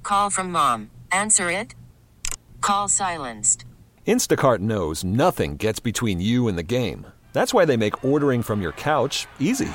call from mom. Answer it. Call silenced. Instacart knows nothing gets between you and the game. That's why they make ordering from your couch easy.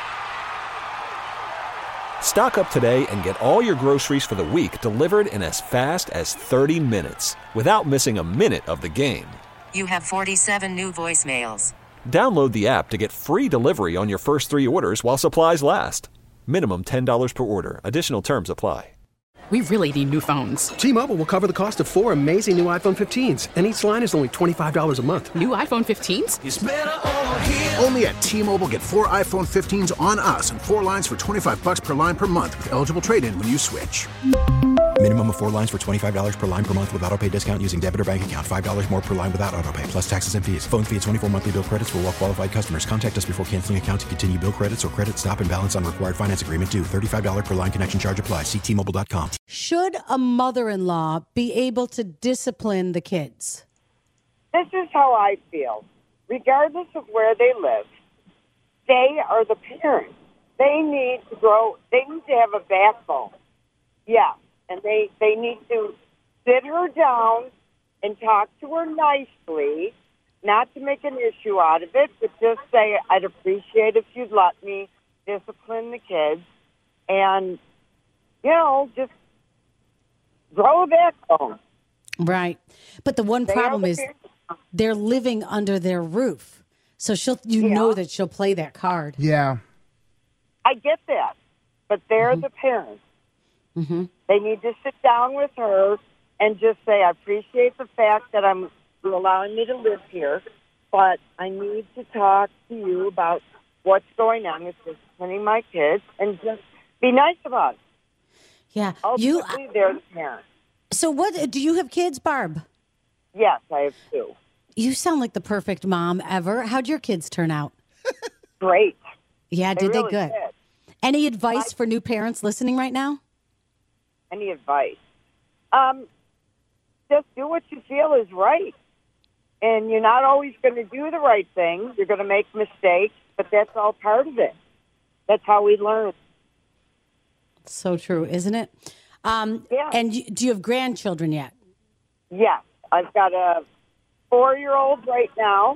Stock up today and get all your groceries for the week delivered in as fast as 30 minutes without missing a minute of the game. You have 47 new voicemails. Download the app to get free delivery on your first 3 orders while supplies last. Minimum $10 per order. Additional terms apply. We really need new phones. T-Mobile will cover the cost of 4 amazing new iPhone 15s, and each line is only $25 a month. New iPhone 15s? It's better over here. Only at T-Mobile, get 4 iPhone 15s on us and 4 lines for $25 per line per month with eligible trade-in when you switch. Minimum of 4 lines for $25 per line per month with autopay discount using debit or bank account. $5 more per line without autopay, plus taxes and fees. Phone fee at 24 monthly bill credits for well-qualified customers. Contact us before canceling account to continue bill credits or credit stop and balance on required finance agreement due. $35 per line connection charge applies. See T-Mobile.com. Should a mother-in-law be able to discipline the kids? This is how I feel. Regardless of where they live, they are the parents. They need to grow. They need to have a backbone. Yeah. And they need to sit her down and talk to her nicely, not to make an issue out of it, but just say, I'd appreciate if you'd let me discipline the kids and, just grow a backbone. Right. But the one problem is they're living under their roof. So know that she'll play that card. Yeah. I get that. But they're the parents. Mm-hmm. They need to sit down with her and just say, I appreciate the fact that you're allowing me to live here, but I need to talk to you about what's going on with disciplining my kids and just be nice about it. Yeah. Ultimately, they're the parents. So do you have kids, Barb? Yes, I have 2. You sound like the perfect mom ever. How'd your kids turn out? Great. Yeah, did really they good? Did. Any advice for new parents listening right now? Any advice? Just do what you feel is right. And you're not always going to do the right thing. You're going to make mistakes, but that's all part of it. That's how we learn. So true, isn't it? Yeah. And do you have grandchildren yet? Yes. I've got a 4-year-old right now.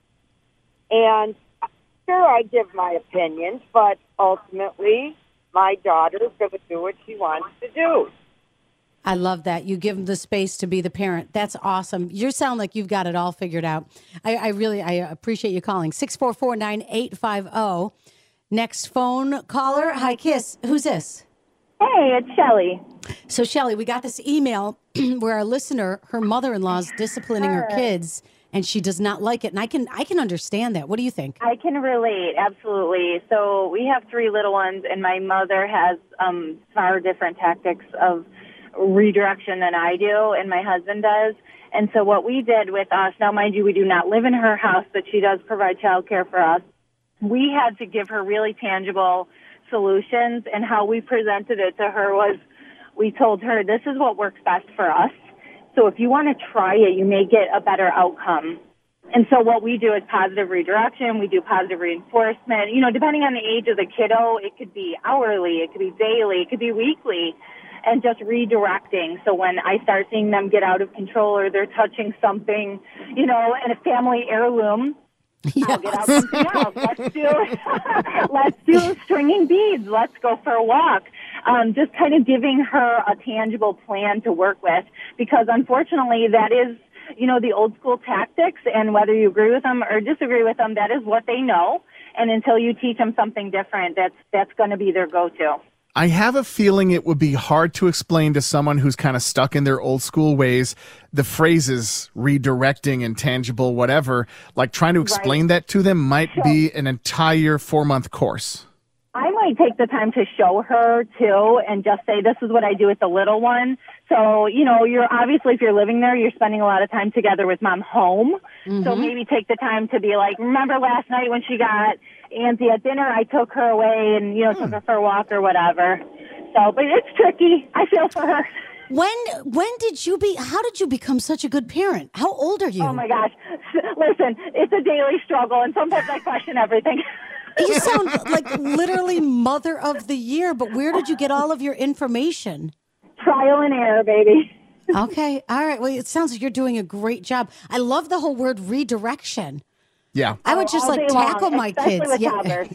And sure, I give my opinions, but ultimately, my daughter is going to do what she wants to do. I love that. You give them the space to be the parent. That's awesome. You sound like you've got it all figured out. I really appreciate you calling. 644-9850. Next phone caller. Hi, Kiss. Who's this? Hey, it's Shelly. So, Shelly, we got this email where our listener, her mother-in-law's disciplining her kids, and she does not like it. And I can understand that. What do you think? I can relate, absolutely. So we have 3 little ones, and my mother has far different tactics of redirection than I do, and my husband does. And so what we did with us, now mind you, we do not live in her house, but she does provide child care for us. We had to give her really tangible solutions, and how we presented it to her was we told her, this is what works best for us. So if you want to try it, you may get a better outcome. And so what we do is positive redirection. We do positive reinforcement. Depending on the age of the kiddo, it could be hourly, it could be daily, it could be weekly, and just redirecting. So when I start seeing them get out of control or they're touching something, in a family heirloom, Yes. I'll get out something else. Let's do stringing beads. Let's go for a walk. Just kind of giving her a tangible plan to work with, because unfortunately that is, the old school tactics, and whether you agree with them or disagree with them, that is what they know. And until you teach them something different, that's going to be their go-to. I have a feeling it would be hard to explain to someone who's kind of stuck in their old school ways the phrases redirecting, intangible, whatever. Like trying to explain that to them might be an entire 4-month course. I might take the time to show her too and just say, this is what I do with the little one. So, you're obviously, if you're living there, you're spending a lot of time together with mom home. Mm-hmm. So maybe take the time to be like, remember last night when she got antsy at dinner, I took her away and, took her for a walk or whatever. So, but it's tricky. I feel for her. How did you become such a good parent? How old are you? Oh my gosh. Listen, it's a daily struggle, and sometimes I question everything. You sound like literally mother of the year, but where did you get all of your information? Trial and error, baby. Okay. All right. Well, it sounds like you're doing a great job. I love the whole word redirection. Yeah. I would just all like day long, tackle my especially kids. with Yeah. toddlers.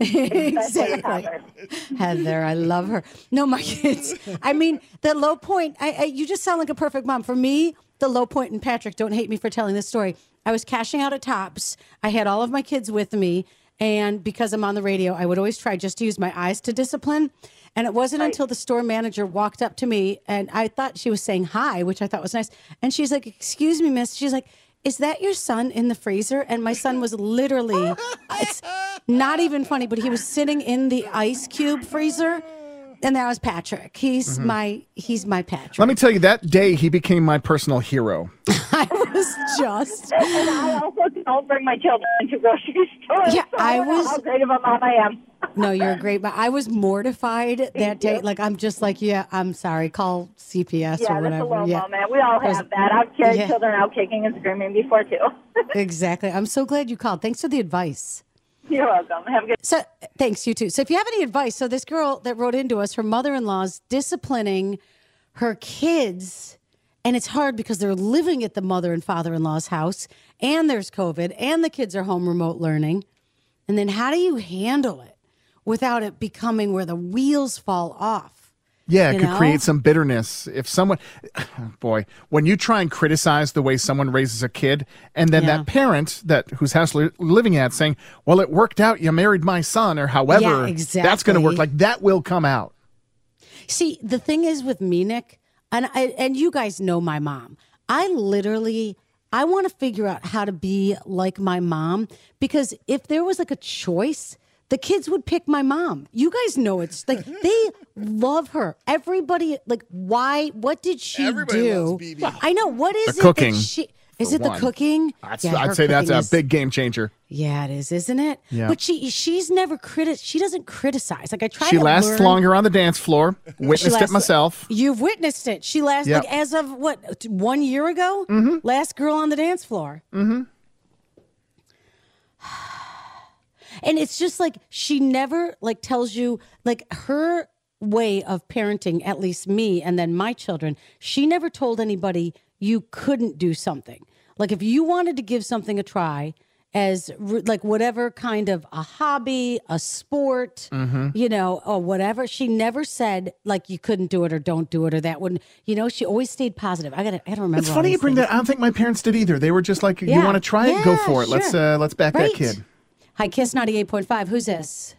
Exactly. Heather, I love her. No, my kids. I mean, the low point, you just sound like a perfect mom. For me, the low point, and Patrick, don't hate me for telling this story. I was cashing out at Tops. I had all of my kids with me. And because I'm on the radio, I would always try just to use my eyes to discipline. And it wasn't until the store manager walked up to me and I thought she was saying hi, which I thought was nice. And she's like, "Excuse me, miss." She's like, "Is that your son in the freezer?" And my son was literally, it's not even funny, but he was sitting in the ice cube freezer. And that was Patrick. He's my Patrick. Let me tell you, that day he became my personal hero. I was just. And I also don't bring my children into grocery stores. Yeah, so I don't know was- how great of a mom I am. No, you're great, but I was mortified that day. Like, I'm just like, yeah, I'm sorry. Call CPS Yeah, or that's a whatever. low Yeah, moment. We all have that. I've carried Yeah. children out kicking and screaming before, too. exactly. I'm so glad you called. Thanks for the advice. You're welcome. Have a good So, thanks, you too. So, if you have any advice, so this girl that wrote into us, her mother-in-law's disciplining her kids, and it's hard because they're living at the mother and father-in-law's house, and there's COVID, and the kids are home remote learning. And then how do you handle it without it becoming where the wheels fall off? Yeah, it You could know? create some bitterness. If someone, boy, when you try and criticize the way someone raises a kid, and then Yeah. that parent that whose house you're living at saying, "Well, it worked out. You married my son," or however, that's going to work. exactly. Like that will come out. See, the thing is with me, Nick, and you guys know my mom. I want to figure out how to be like my mom, because if there was like a choice, the kids would pick my mom. You guys know it's like they love her. Everybody, like, why? What did she do? I know. What is The it cooking, that she? Is for it the one. cooking? I'd her say that's cooking a is- big game changer. Yeah, it is, isn't it? Yeah. But she's never she doesn't criticize. Like I try. She to lasts learn. longer on the dance floor. Witnessed it lasts- myself. You've witnessed it. She lasts Yep. like as of what 1 year ago. Last girl on the dance floor. And it's just like she never like tells you like her way of parenting, at least me and then my children. She never told anybody you couldn't do something. Like if you wanted to give something a try as like whatever kind of a hobby, a sport, you know, or whatever, she never said like you couldn't do it or don't do it or that wouldn't, you know, she always stayed positive. I gotta remember. It's all funny you these bring things. that. I don't think my parents did either. They were just like, "You Yeah. want to try it? Go Yeah, for it. sure. Let's back Right. that kid." Hi, Kiss 98.5. Who's this?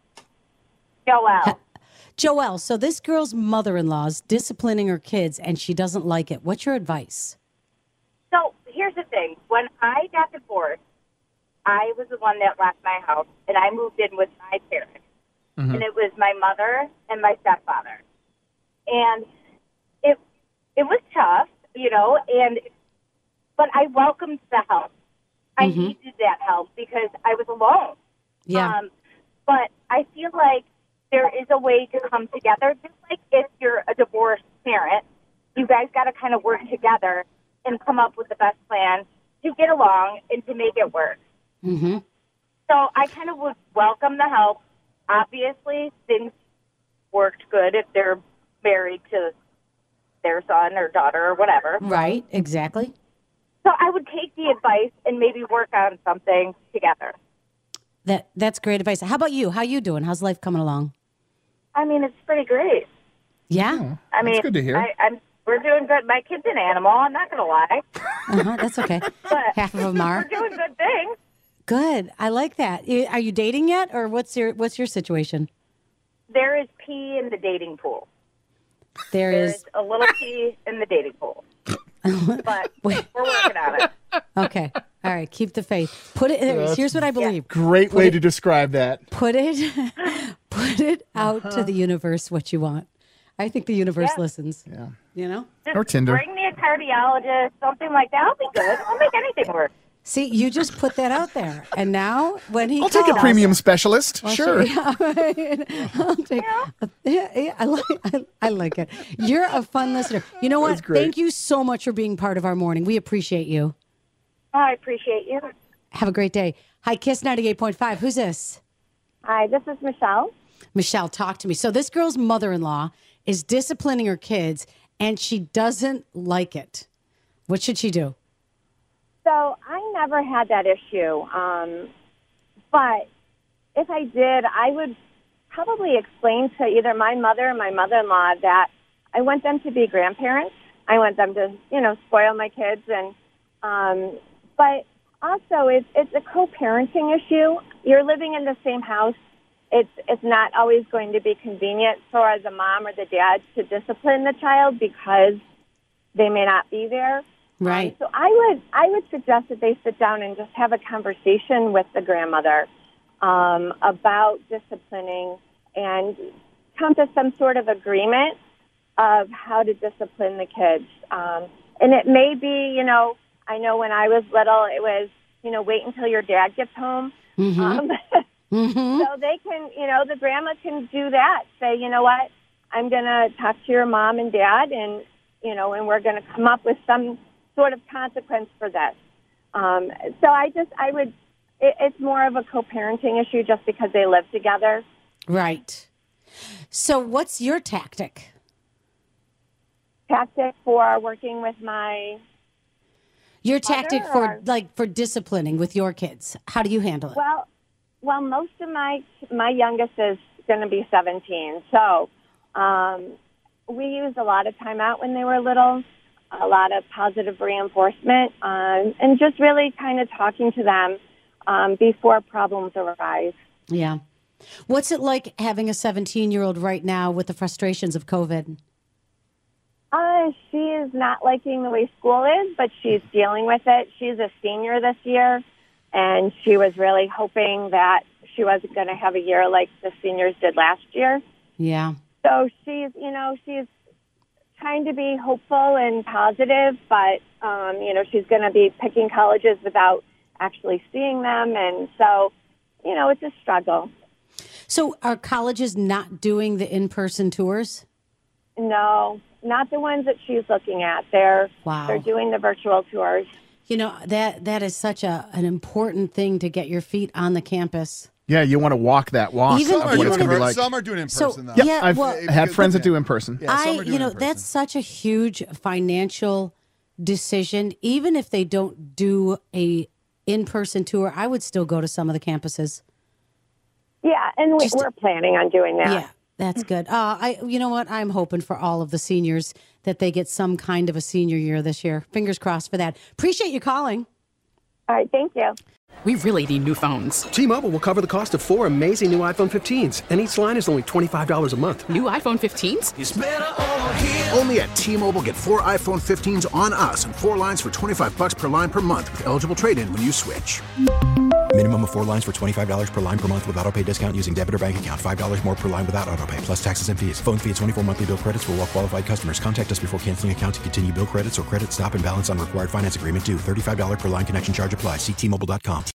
Joelle. Joelle. So this girl's mother-in-law's disciplining her kids and she doesn't like it. What's your advice? So here's the thing. When I got divorced, I was the one that left my house, and I moved in with my parents. Mm-hmm. And it was my mother and my stepfather. And it was tough, you know, but I welcomed the help. I needed that help because I was alone. Yeah. But I feel like there is a way to come together, just like if you're a divorced parent, you guys got to kind of work together and come up with the best plan to get along and to make it work. Mm-hmm. So I kind of would welcome the help. Obviously, things worked good if they're married to their son or daughter or whatever. Right. Exactly. So I would take the advice and maybe work on something together. That's great advice. How about you? How you doing? How's life coming along? I mean, it's pretty great. Yeah. I mean, that's good to hear. we're doing good. My kid's an animal. I'm not going to lie. That's okay. But Half of them are. we're doing good things. Good. I like that. Are you dating yet, or what's your situation? There is pee in the dating pool. There's a little pee in the dating pool. But we're working on it. okay. All right. Keep the faith. Put it. Here's what I believe. Great way to describe that. Put it out to the universe what you want. I think the universe listens. Yeah. You know? Just Or Tinder. Bring me a cardiologist, something like that. I'll be good. I'll make anything work. See, you just put that out there. And now when he I'll take a calls- premium specialist. Well, Sure. Yeah, I'll take, yeah, I like it. You're a fun listener. You know what? That's great. Thank you so much for being part of our morning. We appreciate you. I appreciate you. Have a great day. Hi, Kiss 98.5. Who's this? Hi, this is Michelle. Michelle, talk to me. So this girl's mother-in-law is disciplining her kids, and she doesn't like it. What should she do? So I never had that issue. But if I did, I would probably explain to either my mother or my mother-in-law that I want them to be grandparents. I want them to, spoil my kids. But also it's a co-parenting issue. You're living in the same house. It's not always going to be convenient for the mom or the dad to discipline the child because they may not be there. Right. So I would suggest that they sit down and just have a conversation with the grandmother about disciplining and come to some sort of agreement of how to discipline the kids. And it may be, I know when I was little, it was, wait until your dad gets home. Mm-hmm. So they can, the grandma can do that. Say, you know what, I'm going to talk to your mom and dad and, and we're going to come up with some sort of consequence for this. It's more of a co-parenting issue just because they live together. Right. So what's your tactic? Tactic for working with my Your tactic or? for disciplining with your kids. How do you handle it? Well, most of my youngest is going to be 17. So we used a lot of time out when they were little, a lot of positive reinforcement, and just really kind of talking to them before problems arise. Yeah. What's it like having a 17-year-old right now with the frustrations of COVID? She is not liking the way school is, but she's dealing with it. She's a senior this year, and she was really hoping that she wasn't going to have a year like the seniors did last year. Yeah. So she's trying to be hopeful and positive, but, she's going to be picking colleges without actually seeing them. And so, it's a struggle. So are colleges not doing the in-person tours? No, not the ones that she's looking at. They're doing the virtual tours. That is such an important thing to get your feet on the campus. Yeah, you want to walk that walk. Some of what it's going to be like. Some are doing in person, though. Yeah, I've had friends that do in person. Yeah, that's such a huge financial decision. Even if they don't do a in-person tour, I would still go to some of the campuses. Yeah, and we're planning on doing that. Yeah, that's good. You know what? I'm hoping for all of the seniors that they get some kind of a senior year this year. Fingers crossed for that. Appreciate you calling. All right, thank you. We really need new phones. T-Mobile will cover the cost of 4 amazing new iPhone 15s, and each line is only $25 a month. New iPhone 15s? It's better over here. Only at T-Mobile, get 4 iPhone 15s on us and 4 lines for $25 per line per month with eligible trade-in when you switch. Minimum of 4 lines for $25 per line per month with autopay discount using debit or bank account. $5 more per line without autopay, plus taxes and fees. Phone fee at 24 monthly bill credits for well-qualified customers. Contact us before canceling account to continue bill credits or credit stop and balance on required finance agreement due. $35 per line connection charge applies. See T-Mobile.com.